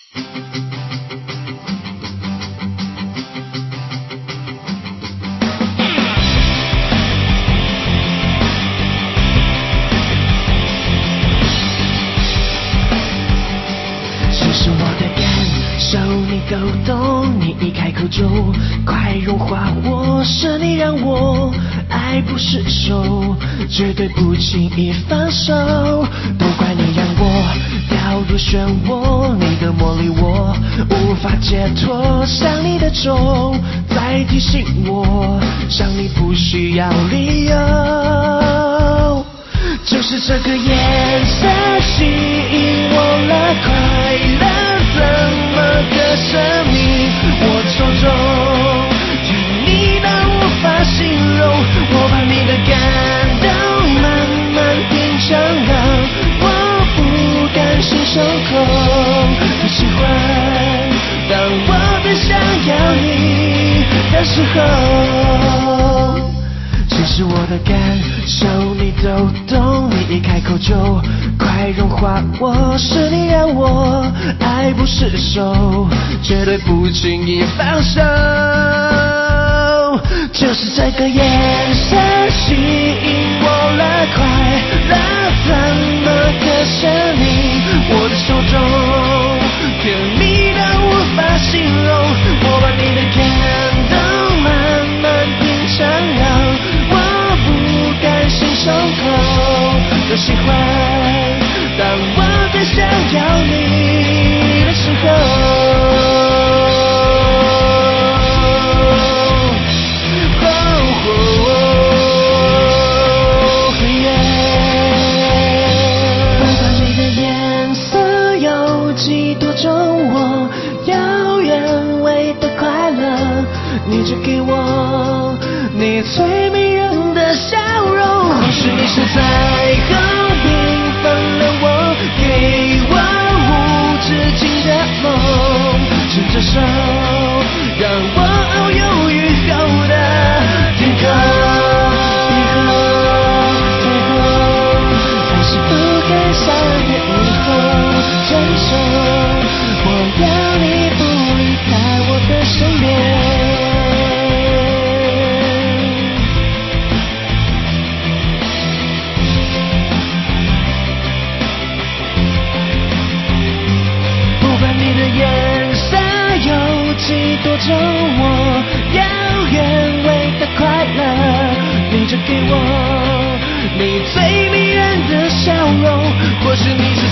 其实我的感受你都懂，你一开口就快融化我，是你让我爱不释手，绝对不轻易放手，都怪你让我掉入漩涡，你的魔力我无法解脱，想你的钟在提醒我，想你不需要理由，就是这个颜色吸引我了，快乐怎么个神秘？我手中甜蜜到无法形容，我把你的感动慢慢品尝了，我不甘心收口的喜欢，当我最想要你的时候。其实我的感受你都懂，你一开口就快融化我，是你让我爱不释手，绝对不轻易放手，就是这个颜色吸引我了，快乐怎么个神秘？我的手中甜蜜到无法形容，我把你的感动慢慢品尝了，伤口的喜欢，当我最想要你的时候。不管你的颜色有几多种，我要原味的快乐，你只给我你最迷人的笑容。或许你是在后平分了我，给我无止境的梦，牵着手让我遨游雨后的天空。最后还是不该下雨以后牵手，我要你不离开我的身边。几多种，我要原味的快乐，你就给我你最迷人的笑容。或许你是